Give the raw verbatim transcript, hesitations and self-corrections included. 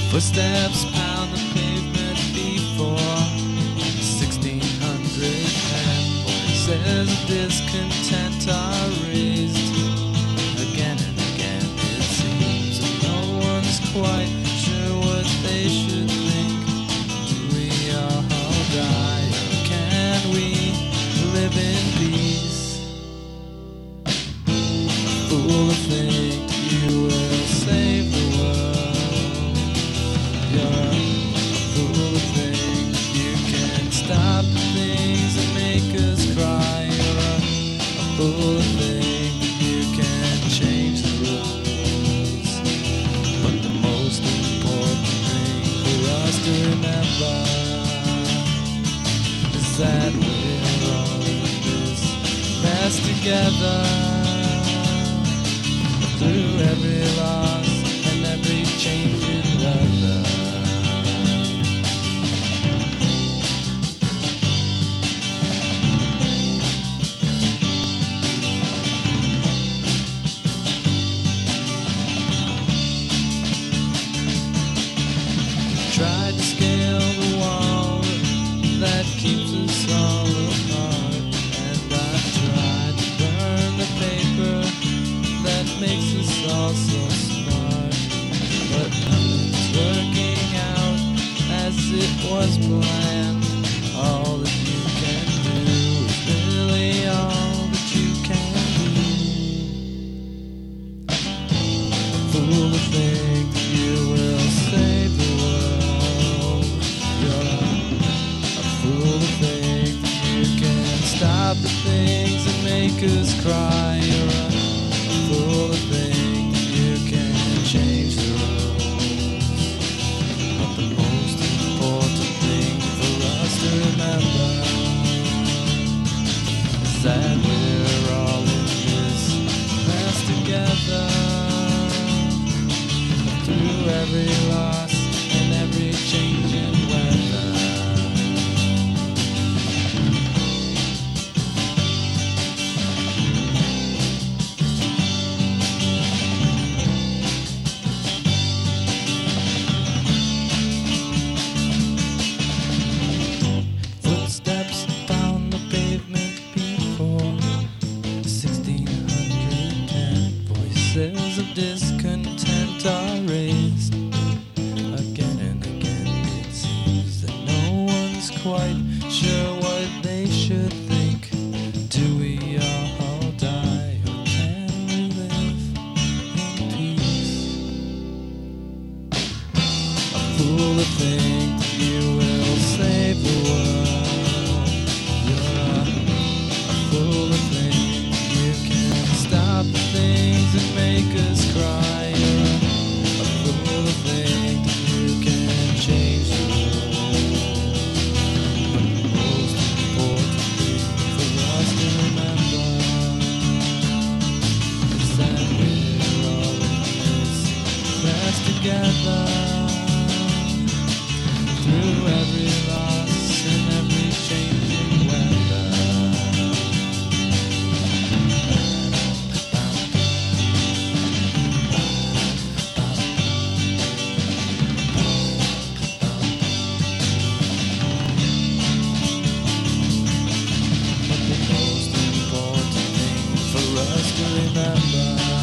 Footsteps pound the pavement before sixteen hundred, and voices of discontent are raised again and again. It seems that no one's quite sure what they should think. Do we all die, or can we live in peace? A fool to think you will save the world. You're a fool to think you can stop the things that make us cry. You're a, a fool to think you can change the rules. But the most important thing for us to remember is that we're all in this mess together. Through every loss and every change in weather. Tried to scale the wall that keeps us all apart, and I tried to burn the paper that makes us all so smart, but nothing's working out as it was planned. All that you can do is really all that you can do. A fool to think you will save the world. You're a fool to think you can stop the things that make us cry. You're a fool to think you can change the rules. But the most important thing for us to remember is that we're all in this mess together. Through every loss and every change in weather. Footsteps down the pavement before sixteen ten. Voices of discontent are raised again and again. It seems that no one's quite sure what they should think. Do we all die, or can we live in peace? A fool to think you will save the world. You're a, a fool to think you can stop the things that make us cry. You're a, a fool to think you can change the world. But the most important thing for us to remember is that we're all in this mess together. Through every loss and every changing weather. But the most important thing for us to remember